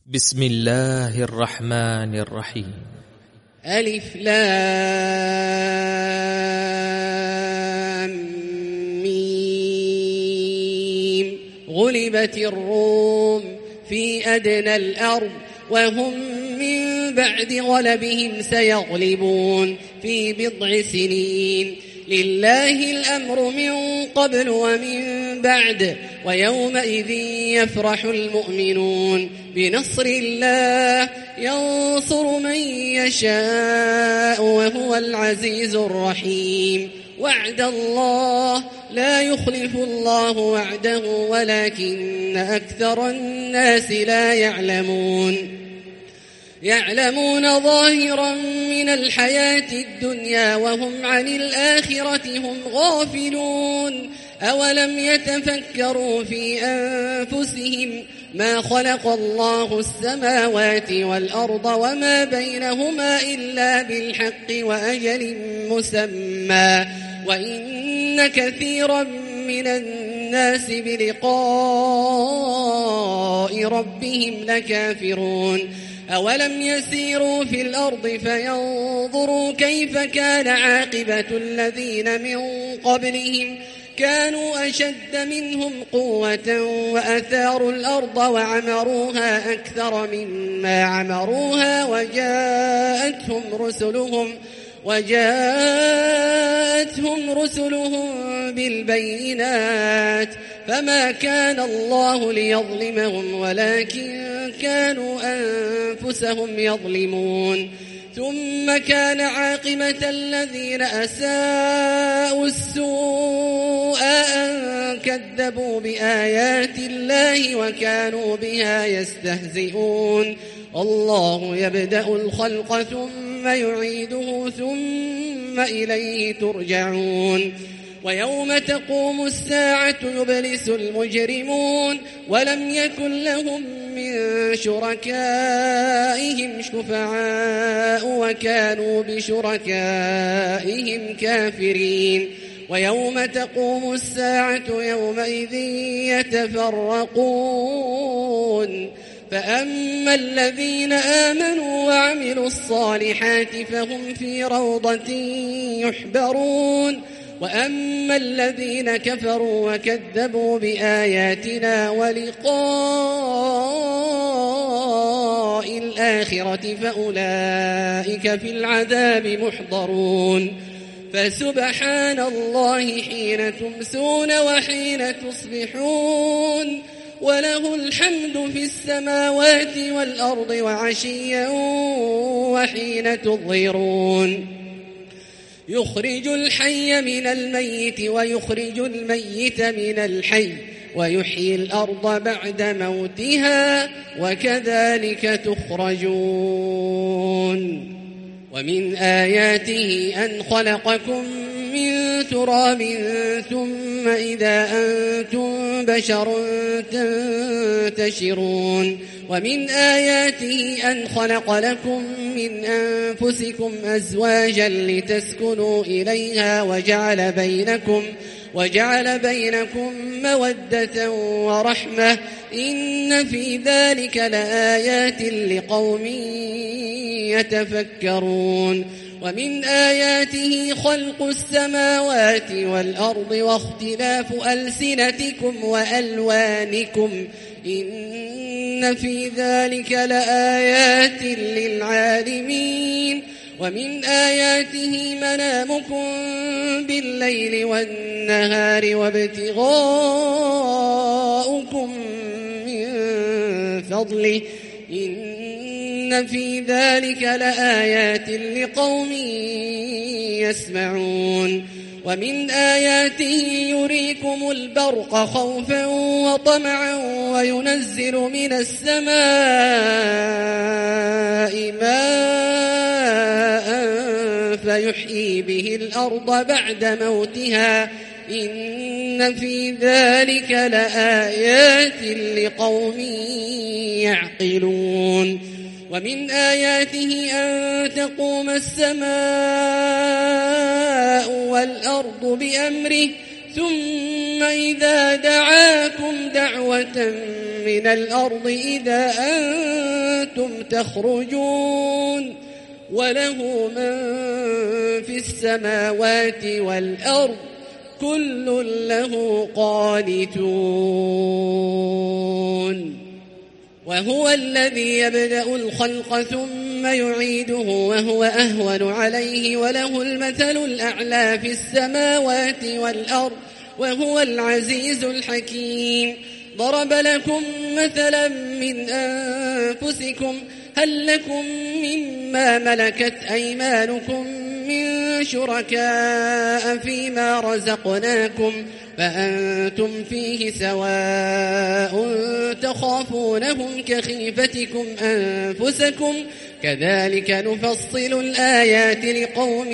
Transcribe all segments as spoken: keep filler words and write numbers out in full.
بسم الله الرحمن الرحيم. ألف لام ميم. غلبت الروم في أدنى الأرض وهم من بعد غلبهم سيغلبون في بضع سنين. لله الأمر من قبل ومن بعد ويومئذ يفرح المؤمنون بنصر الله ينصر من يشاء وهو العزيز الرحيم. وعد الله لا يخلف الله وعده ولكن أكثر الناس لا يعلمون. يعلمون ظاهرا من الحياة الدنيا وهم عن الآخرة هم غافلون. أولم يتفكروا في أنفسهم ما خلق الله السماوات والأرض وما بينهما إلا بالحق وأجل مسمى وإن كثيرا من الناس بلقاء ربهم لكافرون. أولم يسيروا في الأرض فينظروا كيف كان عاقبة الذين من قبلهم كانوا أشد منهم قوة وأثاروا الأرض وعمروها أكثر مما عمروها وجاءتهم رسلهم وجاءتهم رسلهم بالبينات فما كان الله ليظلمهم ولكن كانوا أنفسهم يظلمون. ثم كان عاقبة الذين أساءوا السوء أن كذبوا بآيات الله وكانوا بها يستهزئون. الله يبدأ الخلق ثم يعيده ثم إليه ترجعون. ويوم تقوم الساعة يبلس المجرمون ولم يكن لهم من شركائهم شفعاء وكانوا بشركائهم كافرين. ويوم تقوم الساعة يومئذ يتفرقون فأما الذين آمنوا وعملوا الصالحات فهم في روضة يحبرون وأما الذين كفروا وكذبوا بآياتنا ولقاء الآخرة فأولئك في العذاب محضرون. فسبحان الله حين تمسون وحين تصبحون وله الحمد في السماوات والأرض وعشيا وحين تظهرون. يخرج الحي من الميت ويخرج الميت من الحي ويحيي الأرض بعد موتها وكذلك تخرجون. ومن آياته أن خلقكم من تراب ثم إذا أنتم بشر تنتشرون. ومن آياته أن خلق لكم من أنفسكم أزواجا لتسكنوا إليها وجعل بينكم وجعل بينكم مودة ورحمة إن في ذلك لآيات لقوم يتفكرون. ومن آياته خلق السماوات والأرض واختلاف ألسنتكم وألوانكم إن في ذلك لآيات للعالمين. ومن آياته منامكم بالليل والنهار وابتغاؤكم من فضله إن في ذلك لآيات لقوم يسمعون. ومن آياته يريكم البرق خوفا وطمعا وينزل من السماء ماء فيحيي به الأرض بعد موتها إن في ذلك لآيات لقوم يعقلون. ومن آياته أن تقوم السماء والأرض بأمره ثم إذا دعاكم دعوة من الأرض إذا أنتم أنتم تخرجون وله من في السماوات والأرض كل له قانتون وهو الذي يبدأ الخلق ثم يعيده وهو أهون عليه وله المثل الأعلى في السماوات والأرض وهو العزيز الحكيم ضرب لكم مثلا من أنفسكم هل لكم مما ملكت أيمانكم من شركاء فيما رزقناكم فأنتم فيه سواء تخافونهم كخيفتكم أنفسكم كذلك نفصل الآيات لقوم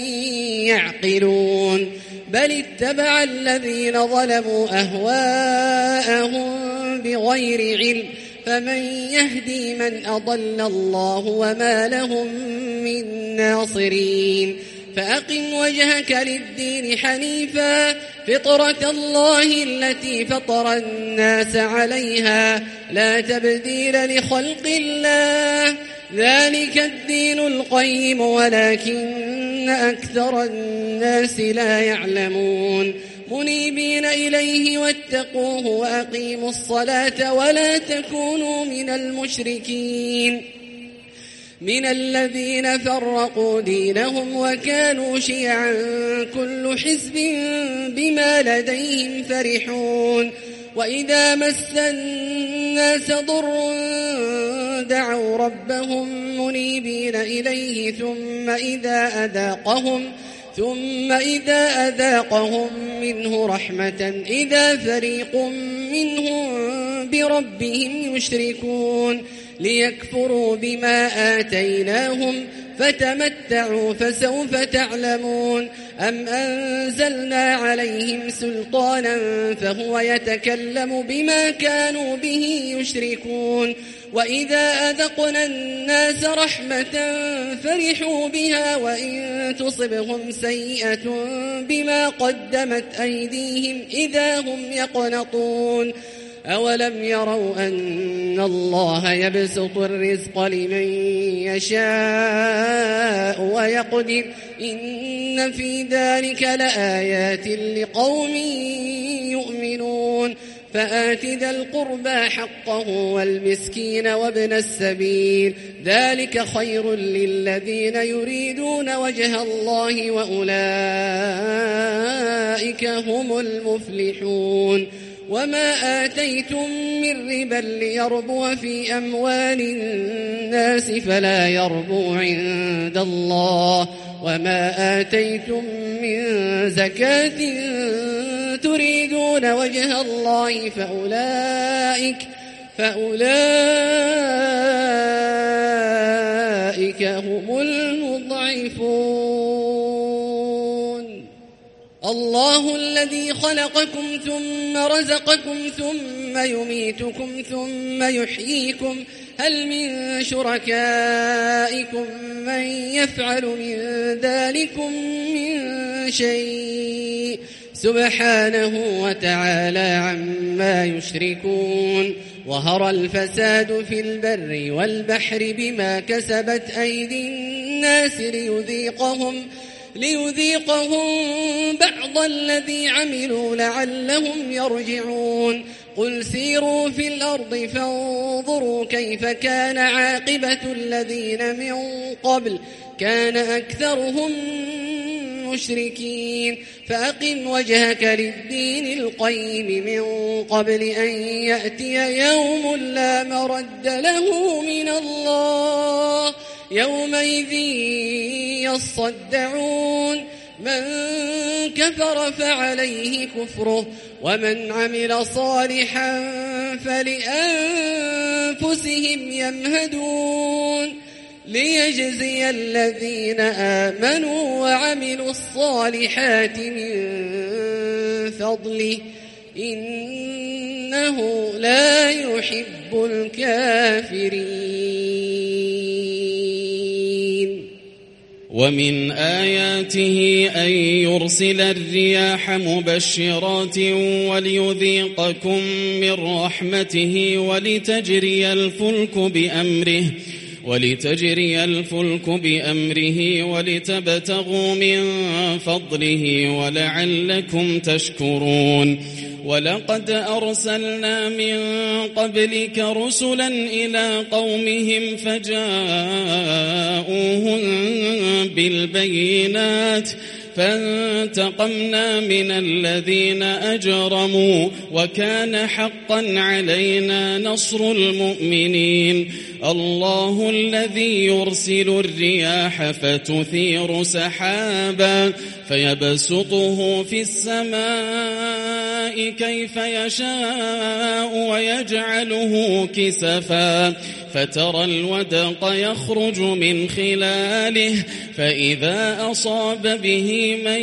يعقلون بل اتبع الذين ظلموا أهواءهم بغير علم فمن يهدي من أضل الله وما لهم من ناصرين فأقم وجهك للدين حنيفا فطرة الله التي فطر الناس عليها لا تبديل لخلق الله ذلك الدين القيم ولكن أكثر الناس لا يعلمون منيبين إليه واتقوه وأقيموا الصلاة ولا تكونوا من المشركين من الذين فرقوا دينهم وكانوا شيعا كل حزب بما لديهم فرحون وإذا مس الناس ضر دعوا ربهم منيبين إليه ثم إذا أذاقهم ثم إذا أذاقهم منه رحمة إذا فريق منهم بربهم يشركون ليكفروا بما آتيناهم فتمتعوا فسوف تعلمون أم أنزلنا عليهم سلطانا فهو يتكلم بما كانوا به يشركون وإذا أذقنا الناس رحمة فرحوا بها وإن تصبهم سيئة بما قدمت أيديهم إذا هم يقنطون أولم يروا أن الله يبسط الرزق لمن يشاء ويقدر إن في ذلك لآيات لقوم يؤمنون فآت ذا القربى حقه والمسكين وابن السبيل ذلك خير للذين يريدون وجه الله وأولئك هم المفلحون وما آتيتم من ربا ليربو في أموال الناس فلا يربو عند الله وما آتيتم من زكاة تريدون وجه الله فأولئك فأولئك هم المضعفون الله الذي خلقكم ثم رزقكم ثم يميتكم ثم يحييكم هل من شركائكم من يفعل من ذلكم من شيء سبحانه وتعالى عما يشركون ظهر الفساد في البر والبحر بما كسبت أيدي الناس ليذيقهم ليذيقهم بعض الذي عملوا لعلهم يرجعون قل سيروا في الأرض فانظروا كيف كان عاقبة الذين من قبل كان أكثرهم مشركين فأقم وجهك للدين القيم من قبل أن يأتي يوم لا مرد له من الله يومئذ يصدعون من كفر فعليه كفره ومن عمل صالحا فلأنفسهم يمهدون ليجزي الذين آمنوا وعملوا الصالحات من فضله إنه لا يحب الكافرين ومن آياته أن يرسل الرياح مبشرات وليذيقكم من رحمته ولتجري الفلك بأمره ولتجري الفلك بأمره ولتبتغوا من فضله ولعلكم تشكرون. ولقد أرسلنا من قبلك رسلا إلى قومهم فجاءوهم بالبينات فانتقمنا من الذين أجرموا وكان حقا علينا نصر المؤمنين. الله الذي يرسل الرياح فتثير سحابا فيبسطه في السماء كيف يشاء ويجعله كسفا فترى الودق يخرج من خلاله فإذا أصاب به من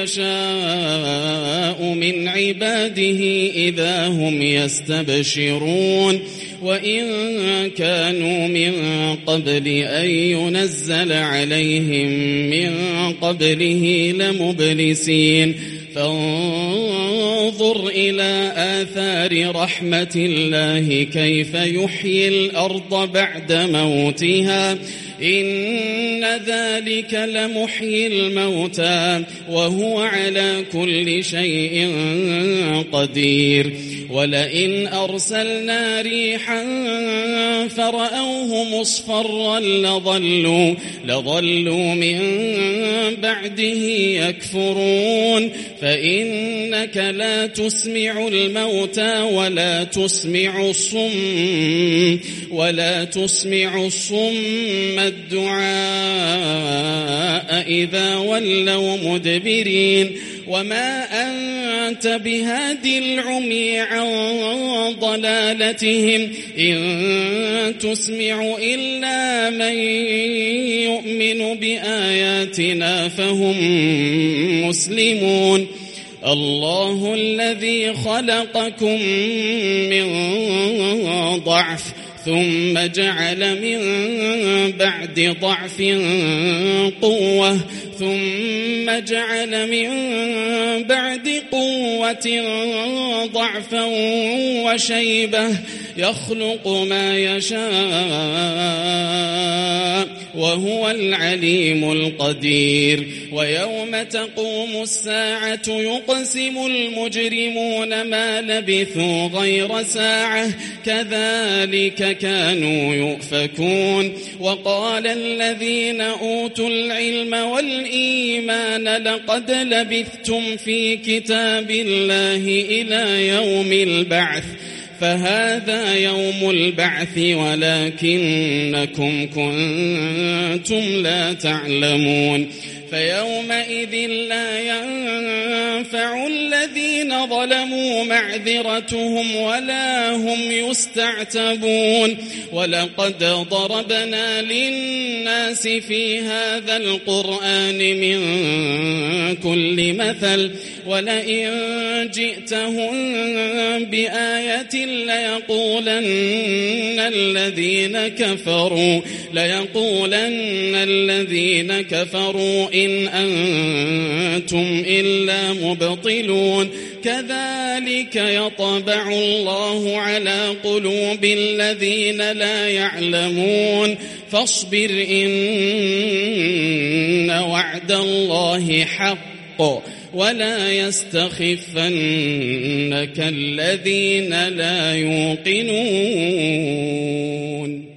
يشاء من عباده إذا هم يستبشرون. وإن كانوا من قبل أن ينزل عليهم من قبله لمبلسين. فانظر إلى آثار رحمة الله كيف يحيي الأرض بعد موتها إن ذلك لمحيي الموتى وهو على كل شيء قدير. ولئن أرسلنا ريحا فرأوه مصفرا لظلوا, لظلوا من بعده يكفرون. فإنك لا تسمع الموتى ولا تسمع الصم ولا تسمع الصم الدعاء إذا ولوا مدبرين. وما أنت بهادي العمي عن ضلالتهم إن تسمع إلا من يؤمن بآياتنا فهم مسلمون. الله الذي خلقكم من ضعف ثم جعل من بعد ضعف قوة ثم جعل من بعد قوة ضعفا وشيبة يخلق ما يشاء وهو العليم القدير. ويوم تقوم الساعة يقسم المجرمون ما لبثوا غير ساعة كذلك كانوا يؤفكون. وقال الذين أوتوا العلم والإيمان لقد لبثتم في كتاب الله إلى يوم البعث فهذا يوم البعث ولكنكم كنتم لا تعلمون. فيومئذ لا ينفع الذين ظلموا معذرتهم ولا هم يستعتبون. ولقد ضربنا للناس في هذا القرآن من كل مثل ولئن جئتهم بآية ليقولن الذين كفروا ليقولن الذين كفروا إن أنتم إلا مبطلون. كذلك يطبع الله على قلوب الذين لا يعلمون. فاصبر إن وعد الله حق ولا يستخفنك الذين لا يوقنون.